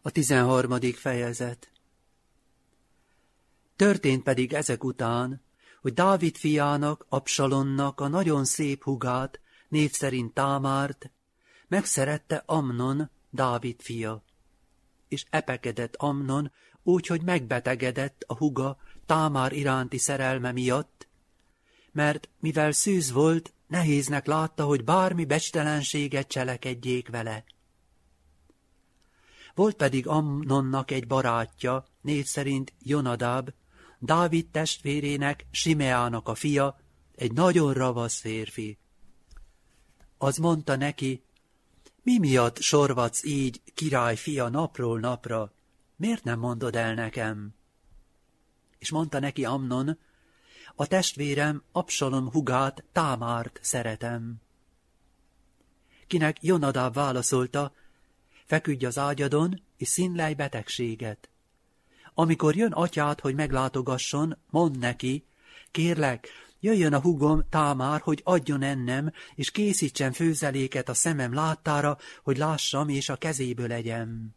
A 13. fejezet. Történt pedig ezek után, hogy Dávid fiának, Absalonnak a nagyon szép hugát, név szerint Támárt, megszerette Amnon, Dávid fia. És epekedett Amnon úgy, hogy megbetegedett a huga Támár iránti szerelme miatt, mert mivel szűz volt, nehéznek látta, hogy bármi becstelenséget cselekedjék vele. Volt pedig Amnonnak egy barátja, név szerint Jonadáb, Dávid testvérének, Simeának a fia, egy nagyon ravasz férfi. Az mondta neki, mi miatt sorvadsz így, király fia, napról napra? Miért nem mondod el nekem? És mondta neki Amnon, a testvérem Absalom hugát, Támárt szeretem. Kinek Jonadáb válaszolta, feküdj az ágyadon, és színlelj betegséget. Amikor jön atyád, hogy meglátogasson, mondd neki, kérlek, jöjjön a hugom Támár, hogy adjon ennem, és készítsen főzeléket a szemem láttára, hogy lássam, és a kezéből egyem.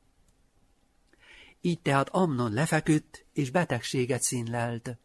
Így tehát Amnon lefeküdt, és betegséget színlelt.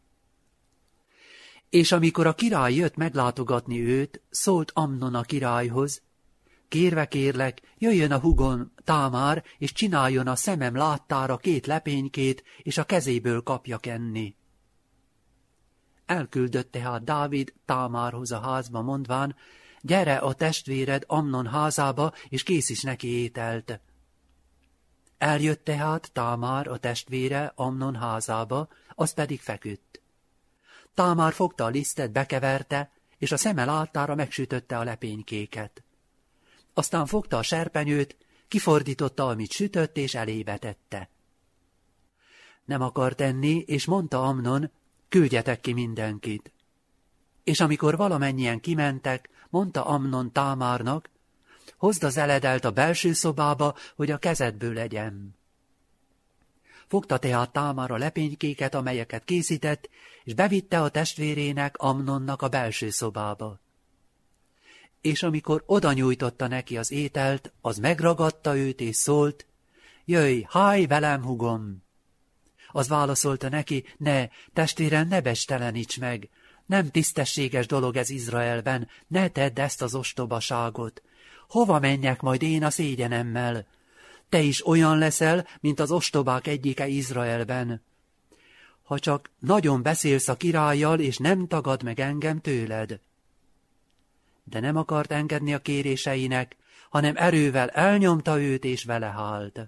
És amikor a király jött meglátogatni őt, szólt Amnon a királyhoz, kérve kérlek, jöjjön a hugom Támár, és csináljon a szemem láttára 2 lepénykét, és a kezéből kapjak enni. Elküldött tehát Dávid Támárhoz a házba, mondván, gyere a testvéred Amnon házába, és készíts neki ételt. Eljött tehát Támár a testvére Amnon házába, az pedig feküdt. Támár fogta a lisztet, bekeverte, és a szeme láttára megsütötte a lepénykéket. Aztán fogta a serpenyőt, kifordította, amit sütött, és elébe tette. Nem akart enni, és mondta Amnon, küldjetek ki mindenkit. És amikor valamennyien kimentek, mondta Amnon Támárnak, hozd az eledelt a belső szobába, hogy a kezedből legyem. Fogta tehát Támár a lepénykéket, amelyeket készített, és bevitte a testvérének, Amnonnak a belső szobába. És amikor oda nyújtotta neki az ételt, az megragadta őt, és szólt, jöjj, háj velem, hugom! Az válaszolta neki, ne, testvérem, ne becsteleníts meg, nem tisztességes dolog ez Izraelben, ne tedd ezt az ostobaságot. Hova menjek majd én a szégyenemmel? Te is olyan leszel, mint az ostobák egyike Izraelben. Ha csak nagyon beszélsz a királlyal, és nem tagad meg engem tőled. De nem akart engedni a kéréseinek, hanem erővel elnyomta őt, és vele hált.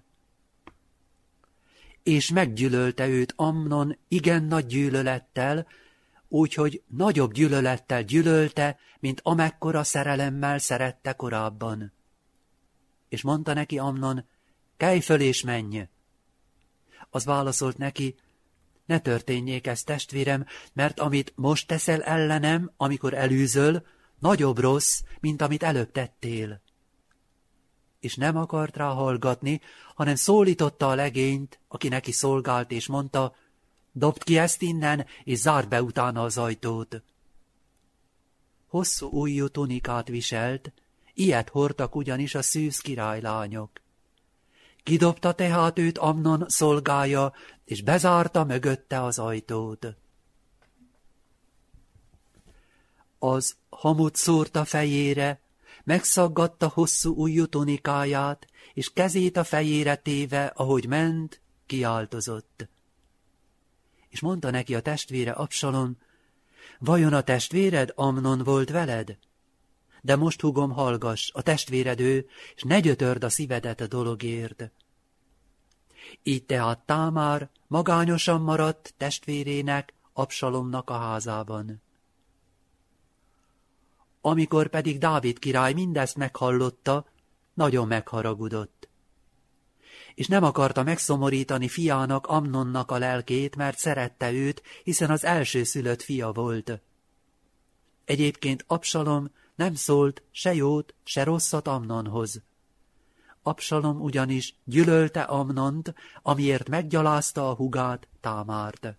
És meggyűlölte őt Amnon igen nagy gyűlölettel, úgyhogy nagyobb gyűlölettel gyűlölte, mint amekkora szerelemmel szerette korábban. És mondta neki Amnon, kelj föl és menj! Az válaszolt neki, ne történjék ez, testvérem, mert amit most teszel ellenem, amikor elűzöl, nagyobb rossz, mint amit előbb tettél. És nem akart rá hallgatni, hanem szólította a legényt, aki neki szolgált, és mondta, dobd ki ezt innen, és zárd be utána az ajtót. Hosszú ujjú tunikát viselt, ilyet hordtak ugyanis a szűz királylányok. Kidobta tehát őt Amnon szolgája, és bezárta mögötte az ajtót. Az hamut szúrta fejére, megszaggatta hosszú ujjú tunikáját, és kezét a fejére téve, ahogy ment, kiáltozott. És mondta neki a testvére Absalom, vajon a testvéred Amnon volt veled? De most, hugom, hallgass, a testvéred ő, és ne gyötörd a szívedet a dologért. Így tehát Támár magányosan maradt testvérének, Absalomnak a házában. Amikor pedig Dávid király mindezt meghallotta, nagyon megharagudott. És nem akarta megszomorítani fiának, Amnonnak a lelkét, mert szerette őt, hiszen az elsőszülött fia volt. Egyébként Absalom nem szólt se jót, se rosszat Amnonhoz. Absalom ugyanis gyűlölte Amnont, amiért meggyalázta a hugát, Támárt.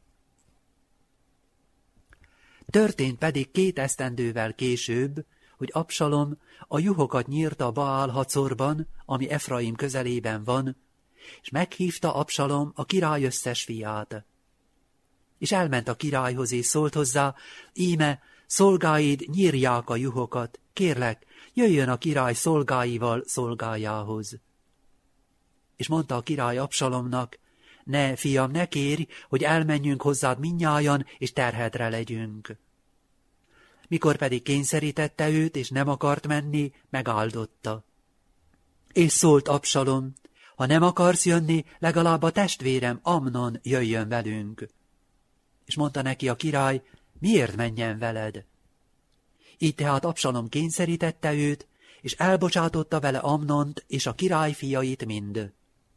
Történt pedig 2 esztendővel később, hogy Absalom a juhokat nyírta Baál Hacorban, ami Efraim közelében van, és meghívta Absalom a király összes fiát. És elment a királyhoz, és szólt hozzá, íme, szolgáid nyírják a juhokat, kérlek, jöjjön a király szolgáival szolgájához. És mondta a király Absalomnak, ne, fiam, ne kérj, hogy elmenjünk hozzád mindnyájan, és terhedre legyünk. Mikor pedig kényszerítette őt, és nem akart menni, megáldotta. És szólt Absalom, ha nem akarsz jönni, legalább a testvérem Amnon jöjjön velünk. És mondta neki a király, miért menjen veled? Így tehát Absalom kényszerítette őt, és elbocsátotta vele Amnont és a király fiait mind.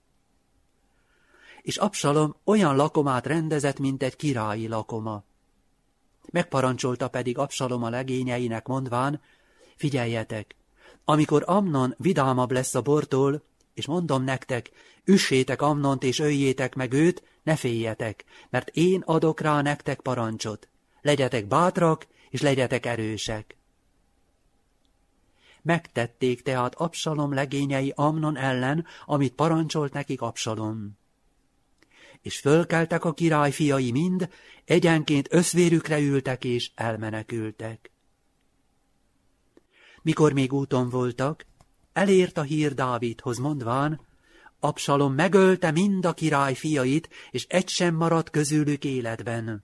És Absalom olyan lakomát rendezett, mint egy királyi lakoma. Megparancsolta pedig Absalom a legényeinek mondván, figyeljetek, amikor Amnon vidámabb lesz a bortól, és mondom nektek, üssétek Amnont és öljétek meg őt, ne féljetek, mert én adok rá nektek parancsot. Legyetek bátrak, és legyetek erősek. Megtették tehát Absalom legényei Amnon ellen, amit parancsolt nekik Absalom. És fölkeltek a király fiai mind, egyenként összvérükre ültek és elmenekültek. Mikor még úton voltak, elért a hír Dávidhoz mondván, Absalom megölte mind a király fiait, és egy sem maradt közülük életben.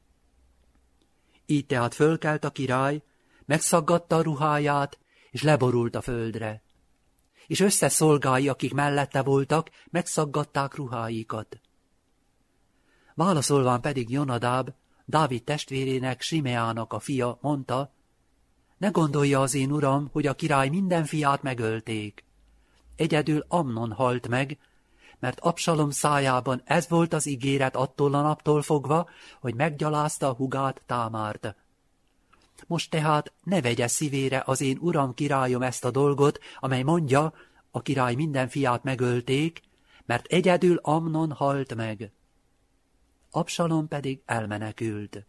Így tehát fölkelt a király, megszaggatta a ruháját, és leborult a földre. És összeszolgái, akik mellette voltak, megszaggatták ruháikat. Válaszolván pedig Jonadáb, Dávid testvérének, Simeának a fia, mondta, ne gondolja az én uram, hogy a király minden fiát megölték. Egyedül Amnon halt meg, mert Absalom szájában ez volt az ígéret attól a naptól fogva, hogy meggyalázta a hugát, Támárt. Most tehát ne vegye szívére az én uram királyom ezt a dolgot, amely mondja, a király minden fiát megölték, mert egyedül Amnon halt meg. Absalom pedig elmenekült.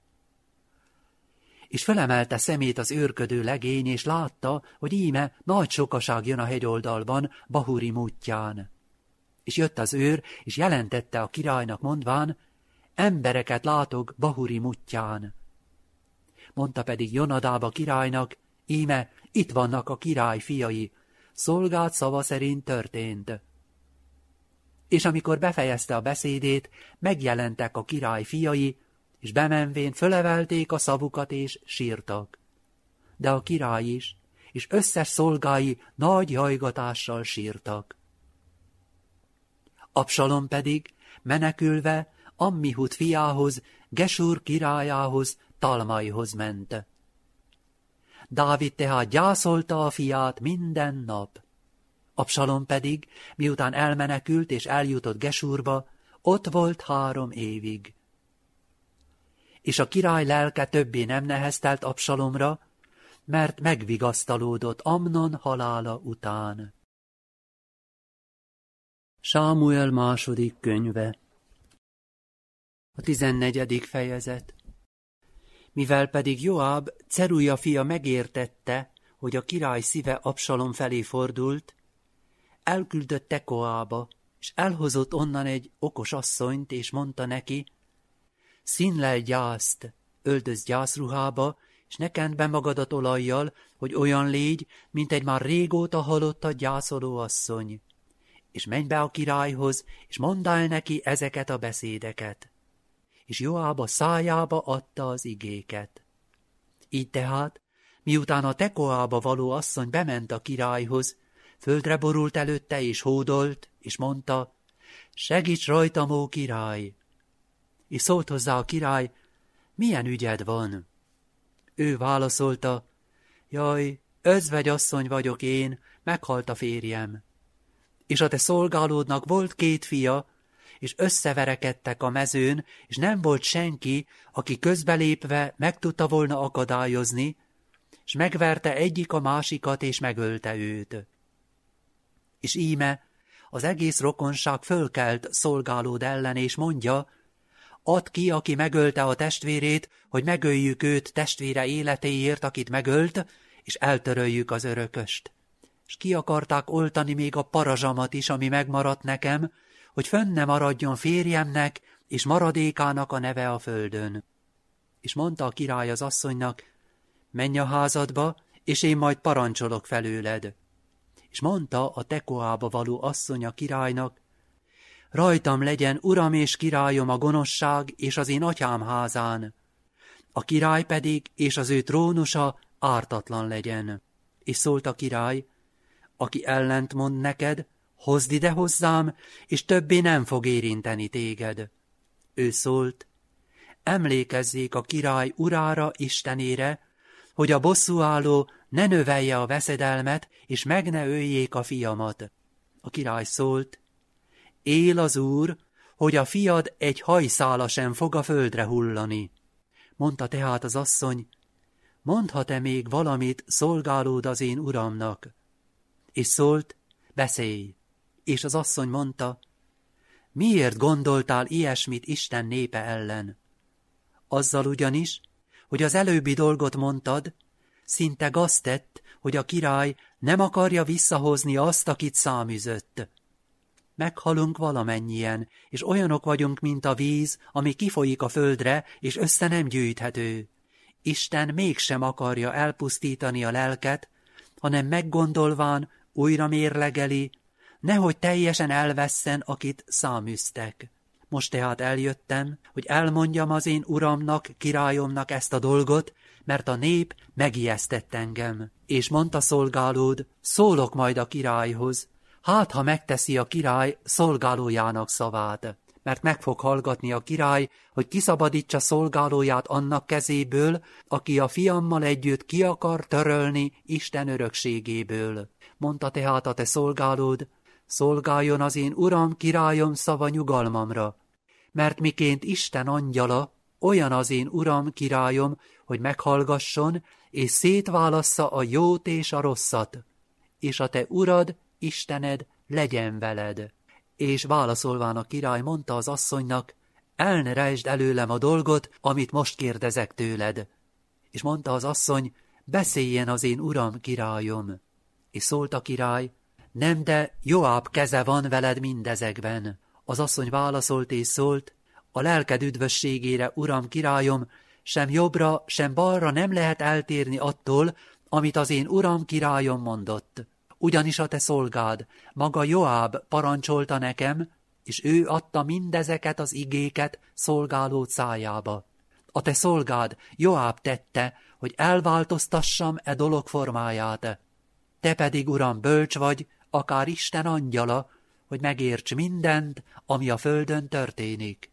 És felemelte szemét az őrködő legény, és látta, hogy íme nagy sokaság jön a hegyoldalban, Bahurim útján. És jött az őr, és jelentette a királynak mondván, embereket látok Bahurim útján. Mondta pedig Jonadáb a királynak, íme itt vannak a király fiai, szolgád szava szerint történt. És amikor befejezte a beszédét, megjelentek a király fiai, és bemenvén fölevelték a szavukat, és sírtak. De a király is, és összes szolgái nagy jajgatással sírtak. Absalom pedig, menekülve, Ammihud fiához, Gesúr királyához, Talmaihoz ment. Dávid tehát gyászolta a fiát minden nap. Absalom pedig, miután elmenekült és eljutott Gesúrba, ott volt 3 évig. És a király lelke többé nem neheztelt Absalomra, mert megvigasztalódott Amnon halála után. Sámuel második könyve. A 14. fejezet. Mivel pedig Joáb, Cerúja fia megértette, hogy a király szíve Absalom felé fordult, elküldött Tekoába, és elhozott onnan egy okos asszonyt, és mondta neki, színlel gyászt, öltöz gyászruhába, és ne kend be magadat olajjal, hogy olyan légy, mint egy már régóta halottat gyászoló asszony. És menj be a királyhoz, és mondd el neki ezeket a beszédeket. És Joáb a szájába adta az igéket. Így tehát, miután a Tekoába való asszony bement a királyhoz, földre borult előtte, és hódolt, és mondta, segíts rajtam, ó király! És szólt hozzá a király, milyen ügyed van? Ő válaszolta, jaj, özvegyasszony vagyok én, meghalt a férjem. És a te szolgálódnak volt 2 fia, és összeverekedtek a mezőn, és nem volt senki, aki közbelépve meg tudta volna akadályozni, és megverte egyik a másikat, és megölte őt. És íme, az egész rokonság fölkelt szolgálód ellen, és mondja, add ki, aki megölte a testvérét, hogy megöljük őt testvére életéért, akit megölt, és eltöröljük az örököst. és ki akarták oltani még a parazsamat is, ami megmaradt nekem, hogy fönn ne maradjon férjemnek és maradékának a neve a földön. És mondta a király az asszonynak, menj a házadba, és én majd parancsolok felőled. És mondta a Tekoába való asszony a királynak, rajtam legyen, uram és királyom, a gonoszság és az én atyám házán, a király pedig és az ő trónusa ártatlan legyen. És szólt a király, aki ellent mond neked, hozd ide hozzám, és többé nem fog érinteni téged. Ő szólt, emlékezzék a király urára, Istenére, hogy a bosszúálló ne növelje a veszedelmet, és meg ne öljék a fiamat. A király szólt, él az Úr, hogy a fiad egy hajszála sem fog a földre hullani. Mondta tehát az asszony, mondhat-e még valamit szolgálód az én uramnak? És szólt, beszélj. És az asszony mondta, miért gondoltál ilyesmit Isten népe ellen? Azzal ugyanis, hogy az előbbi dolgot mondtad, szinte gazd tett, hogy a király nem akarja visszahozni azt, akit száműzött. Meghalunk valamennyien, és olyanok vagyunk, mint a víz, ami kifolyik a földre, és össze nem gyűjthető. Isten mégsem akarja elpusztítani a lelket, hanem meggondolván újra mérlegeli, nehogy teljesen elvesszen, akit száműztek. Most tehát eljöttem, hogy elmondjam az én uramnak, királyomnak ezt a dolgot, mert a nép megijesztett engem. És mondta szolgálód, szólok majd a királyhoz, hát ha megteszi a király szolgálójának szavát, mert meg fog hallgatni a király, hogy kiszabadítsa szolgálóját annak kezéből, aki a fiammal együtt ki akar törölni Isten örökségéből. Mondta tehát a te szolgálód, szolgáljon az én uram, királyom szava nyugalmamra, mert miként Isten angyala, olyan az én uram, királyom, hogy meghallgasson, és szétválassza a jót és a rosszat, és a te urad, Istened legyen veled. És válaszolván a király mondta az asszonynak, el ne rejtsd előlem a dolgot, amit most kérdezek tőled. És mondta az asszony, beszéljen az én uram, királyom. És szólt a király, nem, de Joáb keze van veled mindezekben. Az asszony válaszolt és szólt, a lelked üdvösségére, uram, királyom, sem jobbra, sem balra nem lehet eltérni attól, amit az én uram, királyom mondott. Ugyanis a te szolgád, maga Joáb parancsolta nekem, és ő adta mindezeket az igéket szolgálód szájába. A te szolgád Joáb tette, hogy elváltoztassam e dolog formáját. Te pedig, uram, bölcs vagy, akár Isten angyala, hogy megérts mindent, ami a földön történik.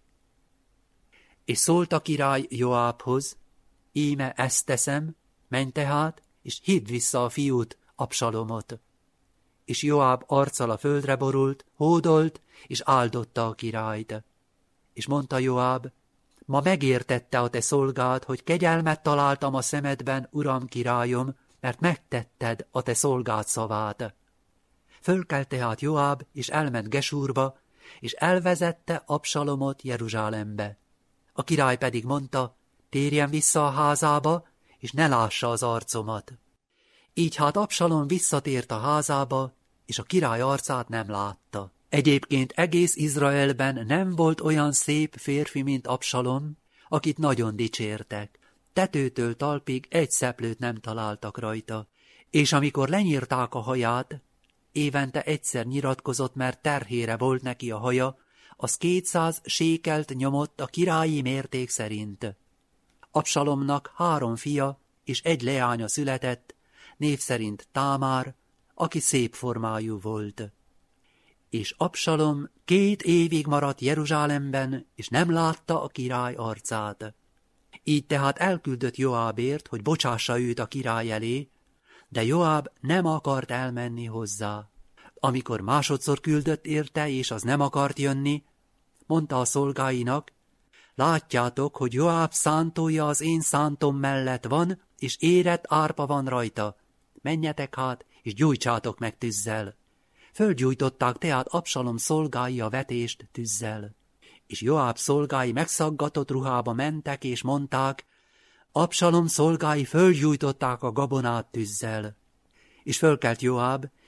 És szólt a király Joábhoz, íme ezt teszem, menj tehát, és hidd vissza a fiút, Absalomot. És Joáb arccal a földre borult, hódolt, és áldotta a királyt. És mondta Joáb, ma megértette a te szolgád, hogy kegyelmet találtam a szemedben, uram, királyom, mert megtetted a te szolgád szavát. Fölkelt tehát Joáb, és elment Gesúrba, és elvezette Absalomot Jeruzsálembe. A király pedig mondta, térjen vissza a házába, és ne lássa az arcomat. Így hát Absalom visszatért a házába, és a király arcát nem látta. Egyébként egész Izraelben nem volt olyan szép férfi, mint Absalom, akit nagyon dicsértek. Tetőtől talpig egy szeplőt nem találtak rajta, és amikor lenyírták a haját, évente egyszer nyilatkozott, mert terhére volt neki a haja, az 200 sékelt nyomott a királyi mérték szerint. Absalomnak 3 fia és 1 leánya született, név szerint Támár, aki szép formájú volt. És Absalom 2 évig maradt Jeruzsálemben, és nem látta a király arcát. Így tehát elküldött Joábért, hogy bocsássa őt a király elé, de Joáb nem akart elmenni hozzá. Amikor másodszor küldött érte, és az nem akart jönni, mondta a szolgáinak, látjátok, hogy Joáb szántója az én szántom mellett van, és érett árpa van rajta. Menjetek hát, és gyújtsátok meg tűzzel. Fölgyújtották tehát Absalom szolgái a vetést tűzzel. És Joáb szolgái megszaggatott ruhába mentek, és mondták, Absalom szolgái fölgyújtották a gabonát tűzzel. És fölkelt Joáb,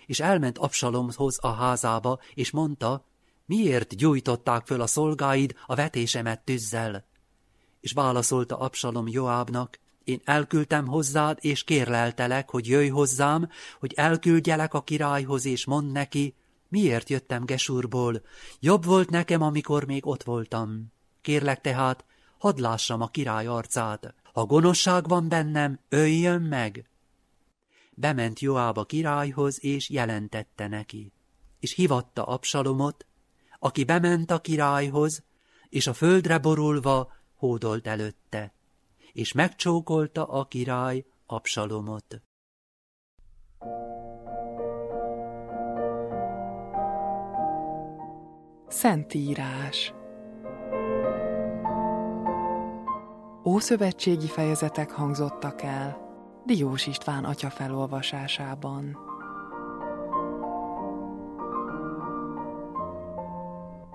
és elment Absalomhoz a házába, és mondta, miért gyújtották föl a szolgáid a vetésemet tűzzel? És válaszolta Absalom Joábnak, én elküldtem hozzád, és kérleltelek, hogy jöjj hozzám, hogy elküldjelek a királyhoz, és mondd neki, miért jöttem Gesurból. Jobb volt nekem, amikor még ott voltam. Kérlek tehát, hadd lássam a király arcát. Ha gonoszság van bennem, öljön meg. Bement Joáb a királyhoz, és jelentette neki. És hívatta Absalomot, aki bement a királyhoz, és a földre borulva hódolt előtte, és megcsókolta a király Absalomot. Szentírás. Ószövetségi fejezetek hangzottak el Diós István atya felolvasásában.